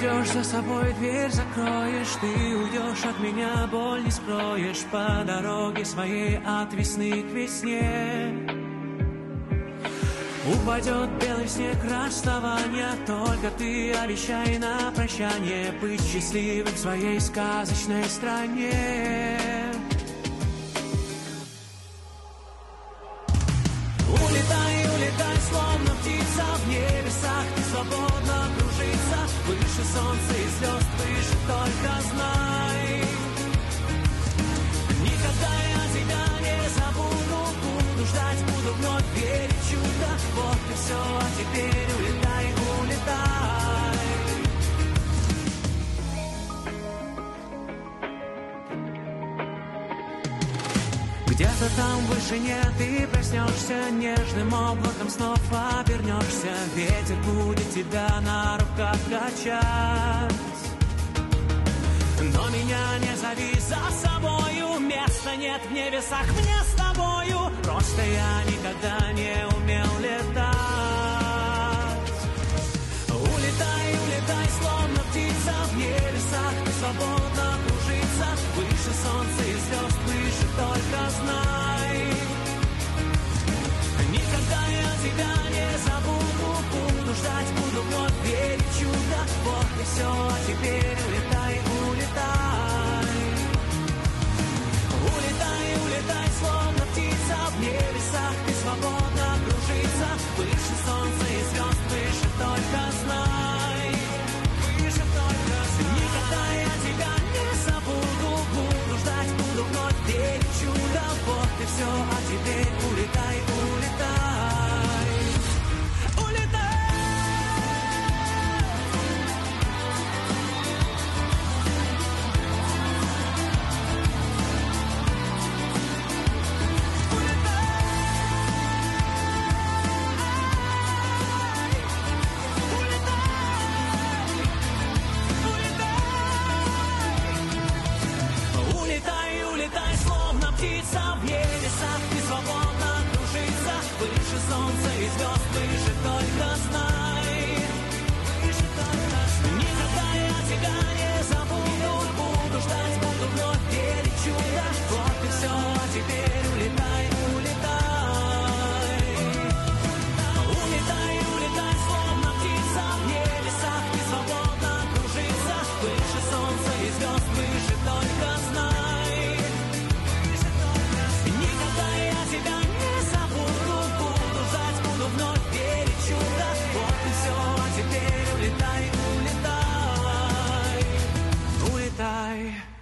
Пойдешь за собой, дверь закроешь, ты уйдешь от меня, боль не скроешь по дороге своей от весны к весне. Упадет белый снег расставания, только ты обещай на прощание быть счастливым в своей сказочной стране. Улетай, улетай, словно птица в небесах, ты свободно кружится, выше солнца и звезд, выше только знай. Никогда я тебя не забуду, буду ждать, буду вновь верить в чудо. Вот и все, а теперь улетай, улетай. Где-то там в вышине ты проснешься, нежным облаком снов обернешься. Ветер будет тебя на руках качать. Но меня не зови за собою, места нет в небесах мне с тобою. Просто я никогда не умел летать. Улетай, улетай, словно птица в небесах, ты свободно кружится, выше солнца и звезд, выше только знай. Никогда я тебя не забуду, буду ждать, буду вновь верить в чудо. Вот и все, а теперь улетай, улетай. Улетай, улетай, словно птица в небесах, ты свободно кружится, выше солнца и звезд, выше только знай. Выше только знай. Никогда я тебя не забуду, буду ждать, буду вновь верить в чудо. Вот и все, а теперь улетай, улетай. Улетай. Улетай, словно птица в небесах, ты свободно кружится, выше солнца и звезд, выше только знай. Выше только знай. Никогда я тебя не забуду, буду ждать, буду вновь верить в чудо. Вот и все, а теперь улетай, улетай. Улетай, улетай, словно птица в небесах, ты свободно кружится, выше солнца и звезд, выше только знай. Тебя не забуду, буду ждать, буду вновь верить в чудо. Вот и все, а теперь улетай, улетай, улетай.